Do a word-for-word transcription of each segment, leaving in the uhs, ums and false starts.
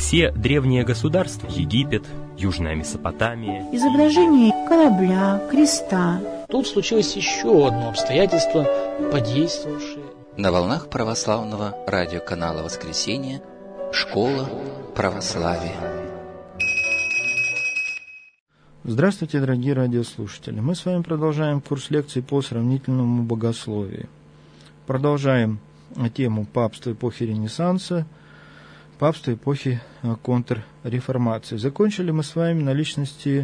Все древние государства, Египет, Южная Месопотамия, изображение корабля, креста. Тут случилось еще одно обстоятельство, подействовавшее. На волнах православного радиоканала «Воскресенье» «Школа православия». Здравствуйте, дорогие радиослушатели. Мы с вами продолжаем курс лекций по сравнительному богословию. Продолжаем тему папства эпохи Ренессанса, папства эпохи контрреформации. Закончили мы с вами на личности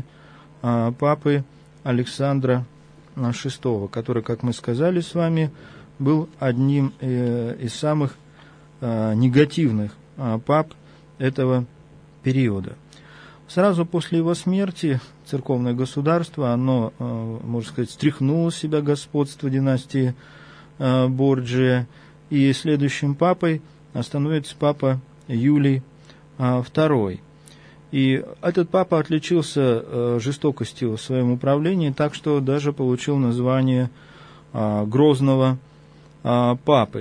папы Александра шестого, который, как мы сказали с вами, был одним из самых негативных пап этого периода. Сразу после его смерти церковное государство, оно, можно сказать, стряхнуло с себя господство династии Борджия, и следующим папой становится папа Юлий второй. И этот папа отличился жестокостью в своем управлении, так что даже получил название Грозного папы.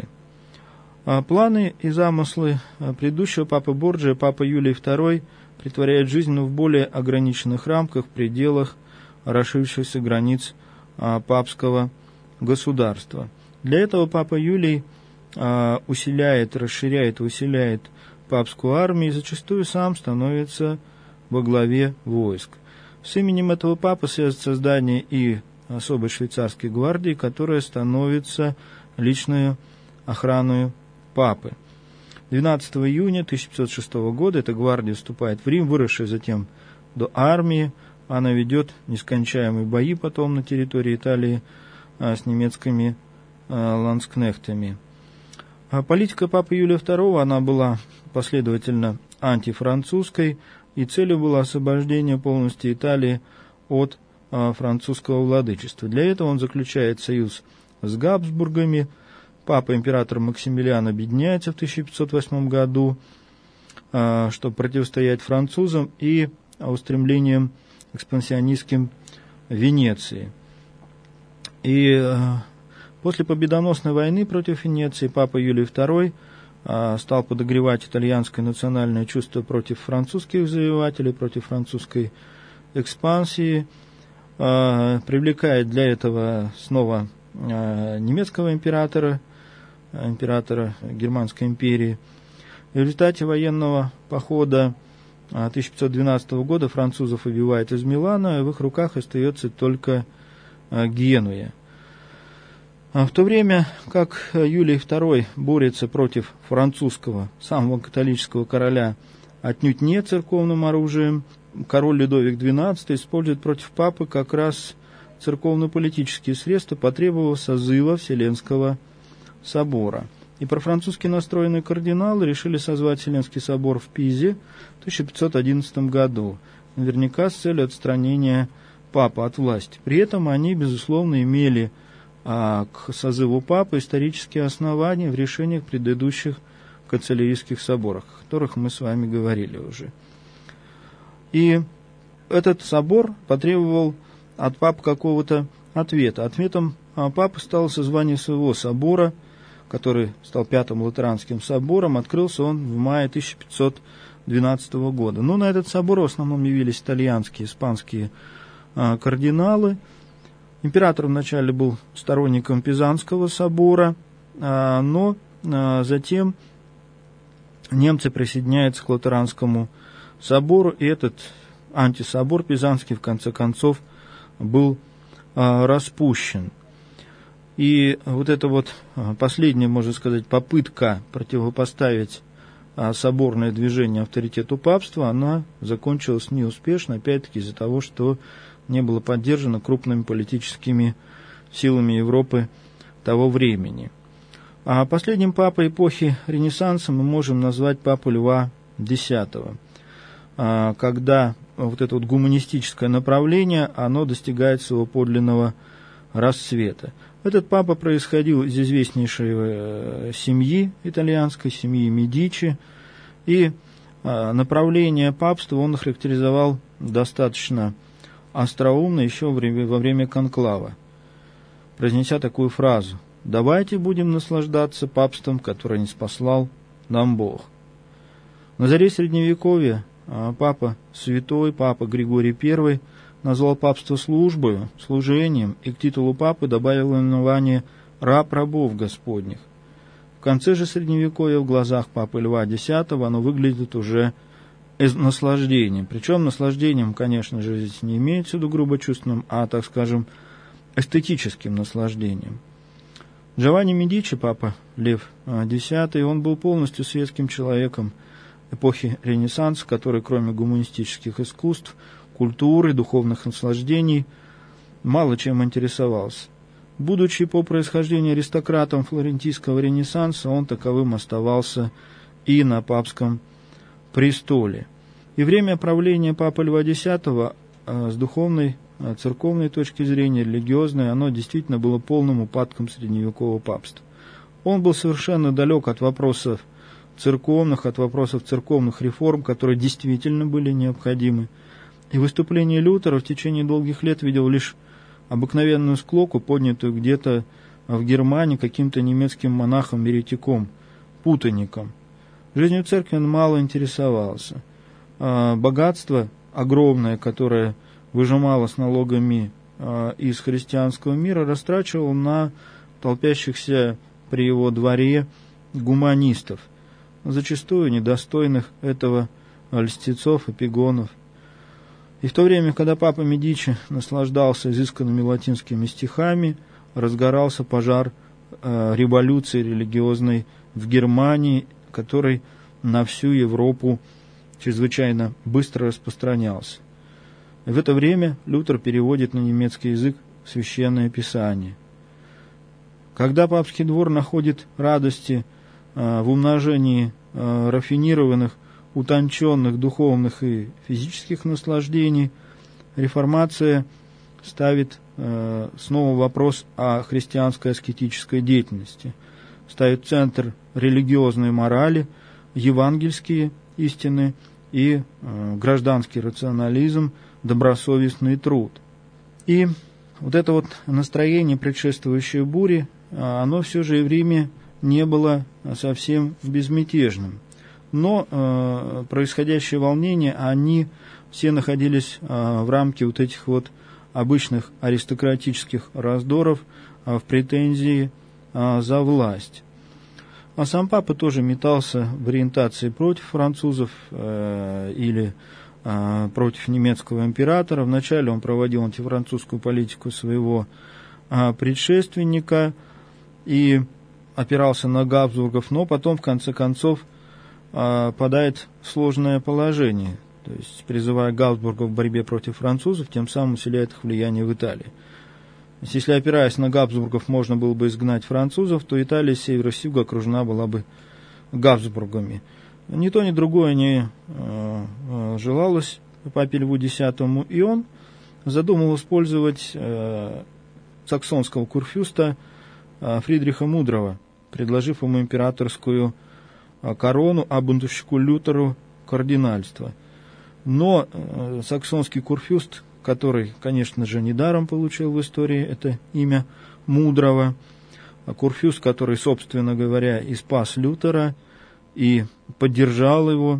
Планы и замыслы предыдущего папы Борджия, папа Юлий второй, претворяют жизнь, но в более ограниченных рамках, пределах расширившихся границ папского государства. Для этого папа Юлий усиляет, расширяет и усиляет папскую армию и зачастую сам становится во главе войск. С именем этого папы связано создание и особой швейцарской гвардии, которая становится личной охраной папы. двенадцатого июня тысяча пятьсот шестого года эта гвардия вступает в Рим, выросшая затем до армии. Она ведет нескончаемые бои потом на территории Италии с немецкими ландскнехтами. Политика папы Юлия второго, она была последовательно антифранцузской, и целью было освобождение полностью Италии от французского владычества. Для этого он заключает союз с Габсбургами. Папа-император Максимилиан объединяется в тысяча пятьсот восьмом году, чтобы противостоять французам и устремлениям экспансионистским Венеции. И после победоносной войны против Венеции папа Юлий второй стал подогревать итальянское национальное чувство против французских завоевателей, против французской экспансии, привлекает для этого снова немецкого императора, императора Германской империи. В результате военного похода тысяча пятьсот двенадцатого года французов выбивают из Милана, и в их руках остается только Генуя. В то время как Юлий второй борется против французского, самого католического короля, отнюдь не церковным оружием, король Людовик двенадцатый использует против папы как раз церковно-политические средства, потребовав созыва Вселенского собора. И профранцузски настроенные кардиналы решили созвать Вселенский собор в Пизе в тысяча пятьсот одиннадцатом году, наверняка с целью отстранения папы от власти. При этом они, безусловно, имели а, к созыву папы исторические основания в решениях предыдущих канцелярийских соборах, о которых мы с вами говорили уже. И этот собор потребовал от папы какого-то ответа. Ответом папы стало созвание своего собора, который стал Пятым Латеранским собором. Открылся он в мае тысяча пятьсот двенадцатого года. Но на этот собор в основном явились итальянские, испанские а, кардиналы. Император вначале был сторонником Пизанского собора, а, но а, затем немцы присоединяются к Латеранскому собору, и этот антисобор Пизанский в конце концов был а, распущен. И вот эта вот последняя, можно сказать, попытка противопоставить а, соборное движение авторитету папства, она закончилась неуспешно, опять-таки из-за того, что не было поддержано крупными политическими силами Европы того времени. А последним папой эпохи Ренессанса мы можем назвать папу Льва Десятого, а, когда вот это вот гуманистическое направление, оно достигает своего подлинного расцвета. Этот папа происходил из известнейшей семьи итальянской, семьи Медичи, и направление папства он характеризовал достаточно остроумно еще во время конклава, произнеся такую фразу: «Давайте будем наслаждаться папством, которое ниспослал нам Бог». На заре Средневековья папа Святой, папа Григорий Первый назвал папство службою, служением, и к титулу папы добавил именование «раб рабов Господних». В конце же Средневековья в глазах папы Льва X оно выглядит уже наслаждением. Причем наслаждением, конечно же, здесь не имеется в виду грубо чувственным, а, так скажем, эстетическим наслаждением. Джованни Медичи, папа Лев X, он был полностью светским человеком эпохи Ренессанса, который, кроме гуманистических искусств, культуры, духовных наслаждений, мало чем интересовался. Будучи по происхождению аристократом флорентийского Ренессанса, он таковым оставался и на папском престоле. И время правления папы Льва X с духовной, церковной точки зрения, религиозной, оно действительно было полным упадком средневекового папства. Он был совершенно далек от вопросов церковных, от вопросов церковных реформ, которые действительно были необходимы. И выступление Лютера в течение долгих лет видел лишь обыкновенную склоку, поднятую где-то в Германии каким-то немецким монахом-еретиком, путаником. Жизнью церкви он мало интересовался. Богатство огромное, которое выжимало с налогами из христианского мира, растрачивал на толпящихся при его дворе гуманистов, зачастую недостойных этого льстецов, эпигонов. И в то время, когда папа Медичи наслаждался изысканными латинскими стихами, разгорался пожар э, революции религиозной в Германии, который на всю Европу чрезвычайно быстро распространялся. И в это время Лютер переводит на немецкий язык Священное Писание. Когда папский двор находит радости э, в умножении э, рафинированных, утонченных духовных и физических наслаждений, реформация ставит э, снова вопрос о христианской аскетической деятельности, ставит в центр религиозной морали, евангельские истины и э, гражданский рационализм, добросовестный труд. И вот это вот настроение, предшествующее буре, оно все же и в Риме не было совсем безмятежным. Но э, происходящие волнения, они все находились э, в рамке вот этих вот обычных аристократических раздоров э, в претензии э, за власть. А сам папа тоже метался в ориентации против французов э, или э, против немецкого императора. Вначале он проводил антифранцузскую политику своего э, предшественника и опирался на Габсбургов, но потом, в конце концов, попадает в сложное положение, то есть призывая Габсбургов в борьбе против французов, тем самым усиляет их влияние в Италии. Если, опираясь на Габсбургов, можно было бы изгнать французов, то Италия с севера с юга окружена была бы Габсбургами. Ни то, ни другое не э, желалось папе Льву X, и он задумал использовать э, саксонского курфюста э, Фридриха Мудрого, предложив ему императорскую корону, а бунтовщику Лютеру кардинальство. Но э, саксонский курфюст, который, конечно же, недаром получил в истории это имя Мудрого, курфюст, который, собственно говоря, и спас Лютера, и поддержал его,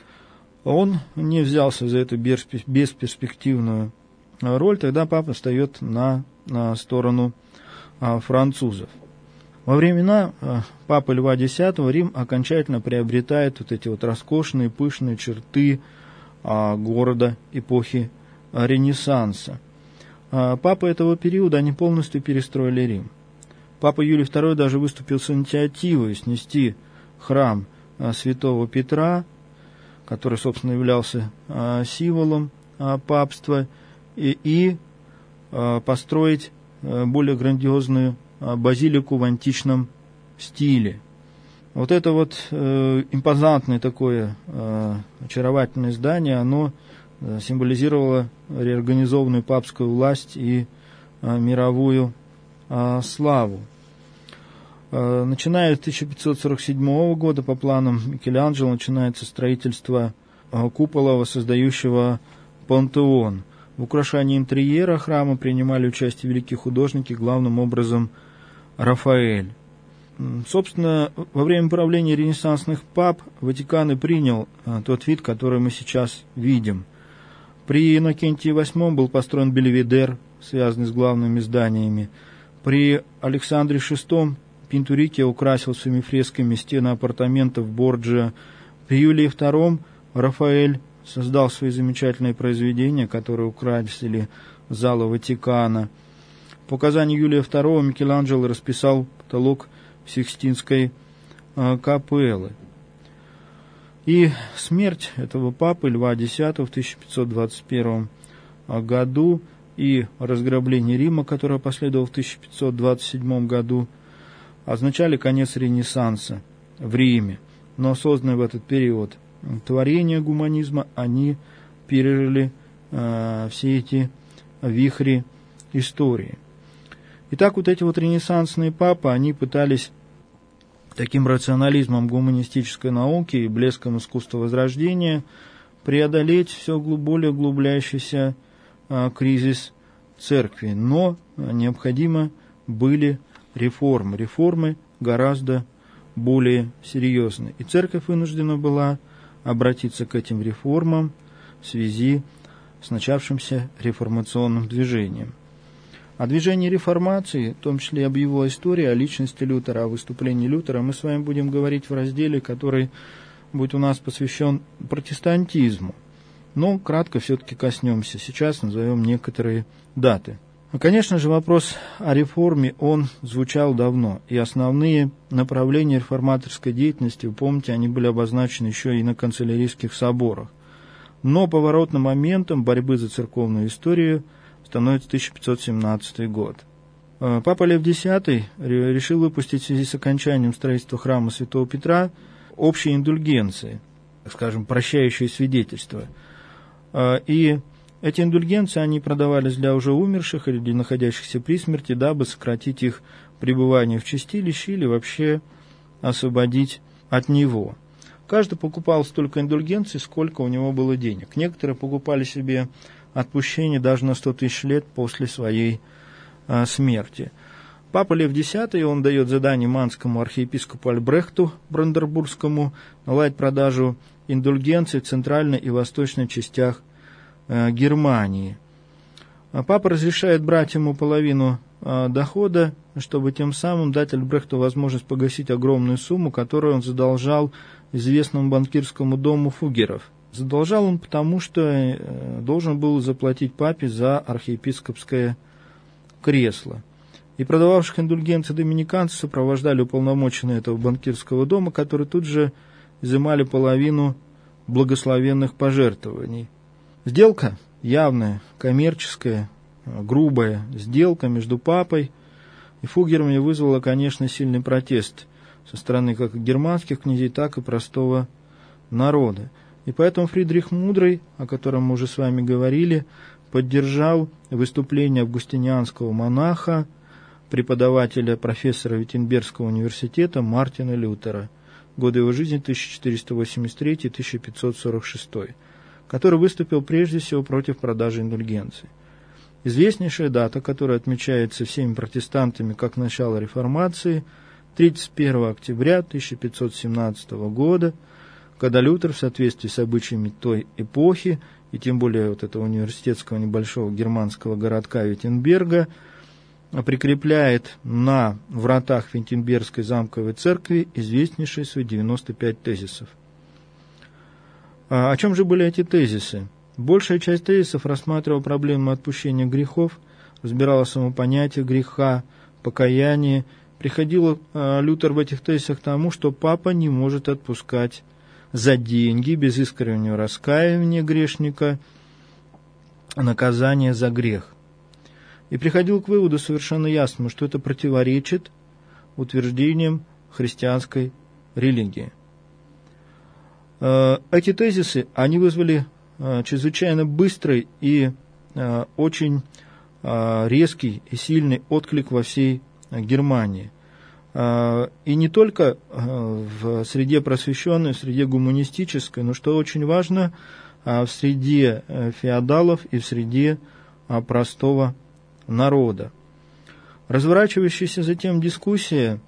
он не взялся за эту бесперспективную роль, тогда папа встает на, на сторону а, французов. Во времена папы Льва X Рим окончательно приобретает вот эти вот роскошные, пышные черты города эпохи Ренессанса. Папы этого периода, они полностью перестроили Рим. Папа Юлий второй даже выступил с инициативой снести храм святого Петра, который, собственно, являлся символом папства, и, и построить более грандиозную базилику в античном стиле. Вот это вот э, импозантное такое э, очаровательное здание, оно э, символизировало реорганизованную папскую власть и э, мировую э, славу. Э, начиная с тысяча пятьсот сорок седьмого года по планам Микеланджело начинается строительство э, купола, воссоздающего пантеон. В украшении интерьера храма принимали участие великие художники, главным образом Рафаэль. собственно, во время правления ренессансных пап Ватикан и принял тот вид, который мы сейчас видим. При Иннокентии восьмом был построен Бельведер, связанный с главными зданиями. При Александре шестом Пинтурикия украсил своими фресками стены апартаментов Борджиа. При Юлии втором Рафаэль создал свои замечательные произведения, которые украсили залы Ватикана. По указанию Юлия второго Микеланджело расписал потолок Сикстинской э, капеллы. И смерть этого папы Льва X в тысяча пятьсот двадцать первом году и разграбление Рима, которое последовало в тысяча пятьсот двадцать седьмом году, означали конец Ренессанса в Риме. Но созданные в этот период творения гуманизма, они пережили э, все эти вихри истории. Итак, вот эти вот ренессансные папы, они пытались таким рационализмом гуманистической науки и блеском искусства Возрождения преодолеть все более углубляющийся а, кризис церкви. Но необходимы были реформы. Реформы гораздо более серьезные. И церковь вынуждена была обратиться к этим реформам в связи с начавшимся реформационным движением. О движении реформации, в том числе об его истории, о личности Лютера, о выступлении Лютера, мы с вами будем говорить в разделе, который будет у нас посвящен протестантизму. Но кратко все-таки коснемся. Сейчас назовем некоторые даты. Конечно же, вопрос о реформе, он звучал давно. И основные направления реформаторской деятельности, вы помните, они были обозначены еще и на канцелярийских соборах. Но поворотным моментом борьбы за церковную историю становится тысяча пятьсот семнадцатый год. Папа Лев X решил выпустить в связи с окончанием строительства храма Святого Петра общие индульгенции, скажем, прощающие свидетельства. И эти индульгенции, они продавались для уже умерших или для находящихся при смерти, дабы сократить их пребывание в чистилище или вообще освободить от него. Каждый покупал столько индульгенций, сколько у него было денег. Некоторые покупали себе отпущение даже на сто тысяч лет после своей а, смерти. Папа Лев X, он дает задание манскому архиепископу Альбрехту Бранденбургскому наладить продажу индульгенций в центральной и восточной частях а, Германии. А папа разрешает брать ему половину а, дохода, чтобы тем самым дать Альбрехту возможность погасить огромную сумму, которую он задолжал известному банкирскому дому Фугеров. Задолжал он потому, что должен был заплатить папе за архиепископское кресло. И продававших индульгенции доминиканцев сопровождали уполномоченные этого банкирского дома, которые тут же изымали половину благословенных пожертвований. Сделка явная, коммерческая, грубая сделка между папой и Фугерами вызвала, конечно, сильный протест со стороны как германских князей, так и простого народа. И поэтому Фридрих Мудрый, о котором мы уже с вами говорили, поддержал выступление августинианского монаха, преподавателя, профессора Виттенбергского университета Мартина Лютера, годы его жизни тысяча четыреста восемьдесят третий — тысяча пятьсот сорок шестой, который выступил прежде всего против продажи индульгенций. Известнейшая дата, которая отмечается всеми протестантами как начало реформации, тридцать первого октября тысяча пятьсот семнадцатого года, когда Лютер в соответствии с обычаями той эпохи, и тем более вот этого университетского небольшого германского городка Виттенберга, прикрепляет на вратах Виттенбергской замковой церкви известнейшие свои девяносто пять тезисов. О чем же были эти тезисы? Большая часть тезисов рассматривала проблему отпущения грехов, разбирала само понятие греха, покаяние. Приходил Лютер в этих тезисах к тому, что папа не может отпускать за деньги, без искреннего раскаяния грешника, наказание за грех. И приходил к выводу совершенно ясному, что это противоречит утверждениям христианской религии. Эти тезисы, они вызвали чрезвычайно быстрый и очень резкий и сильный отклик во всей Германии. И не только в среде просвещенной, в среде гуманистической, но, что очень важно, в среде феодалов и в среде простого народа. Разворачивающаяся затем дискуссия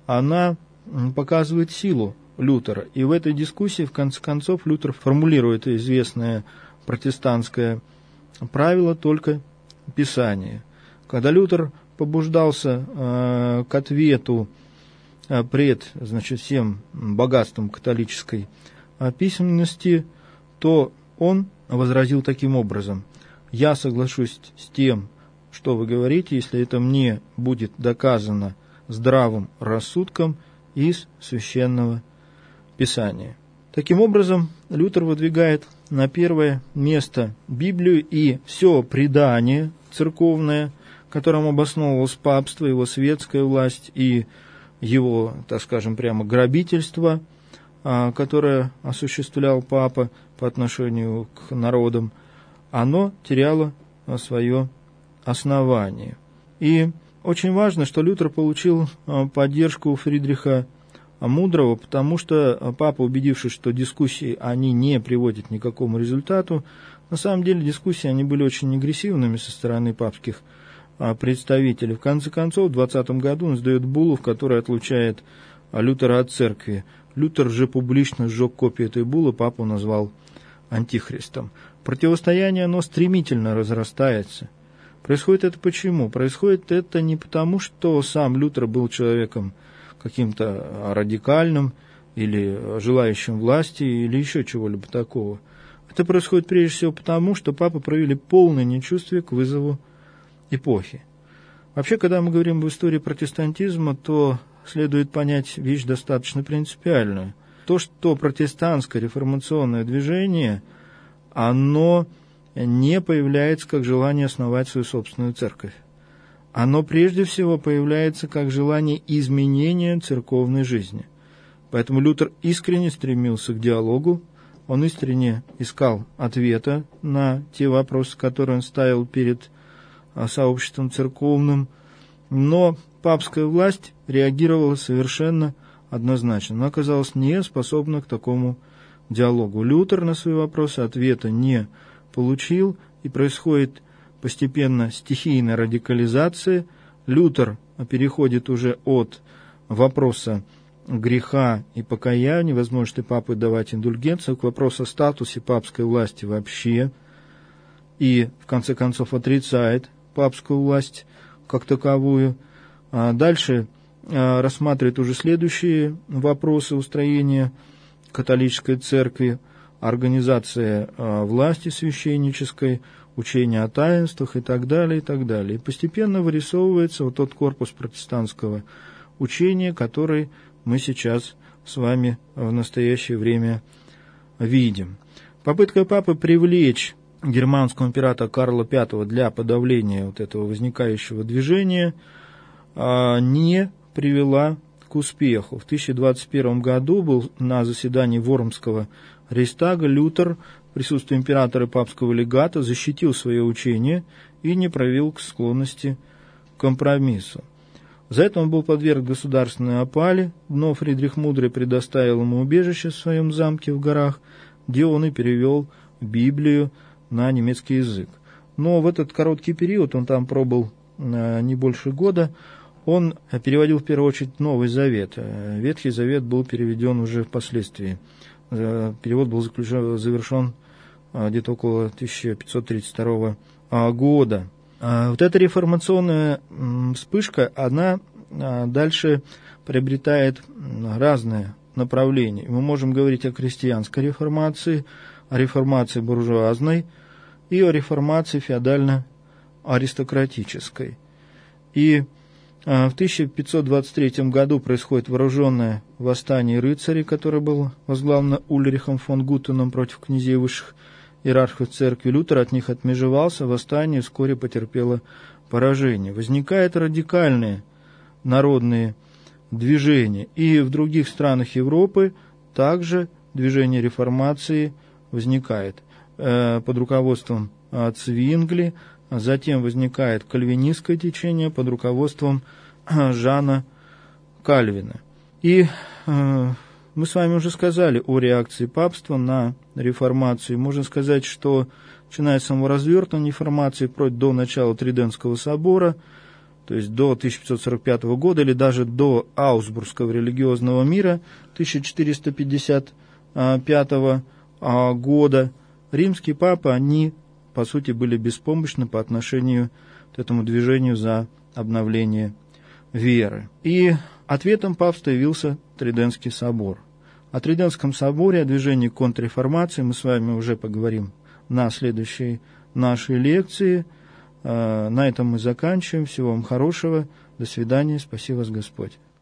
она показывает силу Лютера. И в этой дискуссии, в конце концов, Лютер формулирует известное протестантское правило «только Писание». Когда Лютер побуждался э, к ответу э, пред, значит, всем богатством католической э, письменности, то он возразил таким образом: «Я соглашусь с тем, что вы говорите, если это мне будет доказано здравым рассудком из Священного Писания». Таким образом, Лютер выдвигает на первое место Библию и все предание церковное, которым обосновывалось папство, его светская власть и его, так скажем, прямо грабительство, которое осуществлял папа по отношению к народам, оно теряло свое основание. И очень важно, что Лютер получил поддержку у Фридриха Мудрого, потому что папа, убедившись, что дискуссии они не приводят ни к какому результату, на самом деле дискуссии они были очень агрессивными со стороны папских представителей. В конце концов, в двадцатом году он издает буллу, в которой отлучает Лютера от церкви. Лютер же публично сжег копию этой буллы, папу назвал антихристом. Противостояние, оно стремительно разрастается. Происходит это почему? Происходит это не потому, что сам Лютер был человеком каким-то радикальным или желающим власти или еще чего-либо такого. Это происходит прежде всего потому, что папы проявили полное нечувствие к вызову эпохи. Вообще, когда мы говорим об истории протестантизма, то следует понять вещь достаточно принципиальную. То, что протестантское реформационное движение, оно не появляется как желание основать свою собственную церковь. Оно прежде всего появляется как желание изменения церковной жизни. Поэтому Лютер искренне стремился к диалогу, он искренне искал ответа на те вопросы, которые он ставил перед сообществом церковным, но папская власть реагировала совершенно однозначно. Она оказалась не способна к такому диалогу. Лютер на свои вопросы ответа не получил, и происходит постепенно стихийная радикализация. Лютер переходит уже от вопроса греха и покаяния, возможности папы давать индульгенцию, к вопросу о статусе папской власти вообще, и в конце концов отрицает папскую власть как таковую. А дальше а, рассматривает уже следующие вопросы устроения католической церкви, организация а, власти священнической, учение о таинствах и так далее, и так далее. И постепенно вырисовывается вот тот корпус протестантского учения, который мы сейчас с вами в настоящее время видим. Попытка папы привлечь германского императора Карла Пятого для подавления вот этого возникающего движения не привела к успеху. В тысяча двадцать первом году был на заседании Вормского Рейхстага Лютер в присутствии императора и папского легата защитил свое учение и не проявил к склонности к компромиссу. За это он был подверг государственной опале, но Фридрих Мудрый предоставил ему убежище в своем замке в горах, где он и перевел Библию на немецкий язык. Но в этот короткий период, он там пробыл не больше года, он переводил в первую очередь Новый Завет. Ветхий Завет был переведен уже впоследствии. Перевод был заключен, завершен где-то около тысяча пятьсот тридцать второго года. Вот эта реформационная вспышка, она дальше приобретает разные направления. Мы можем говорить о крестьянской реформации, о реформации буржуазной и о реформации феодально-аристократической. И в тысяча пятьсот двадцать третьем году происходит вооруженное восстание рыцарей, которое было возглавлено Ульрихом фон Гуттеном против князей высших иерархов церкви. Лютер от них отмежевался, восстание вскоре потерпело поражение. Возникают радикальные народные движения. И в других странах Европы также движение реформации возникает под руководством Цвингли. Затем возникает кальвинистское течение под руководством Жана Кальвина. И мы с вами уже сказали о реакции папства на реформацию. Можно сказать, что начиная с самого развертывания реформации вплоть до начала Тридентского собора, то есть до тысяча пятьсот сорок пятого года или даже до Аусбургского религиозного мира тысяча четыреста пятьдесят пятого года, римские папы, они, по сути, были беспомощны по отношению к этому движению за обновление веры. И ответом папства явился Тридентский собор. О Тридентском соборе, о движении контрреформации мы с вами уже поговорим на следующей нашей лекции. На этом мы заканчиваем. Всего вам хорошего. До свидания. Спаси вас Господь.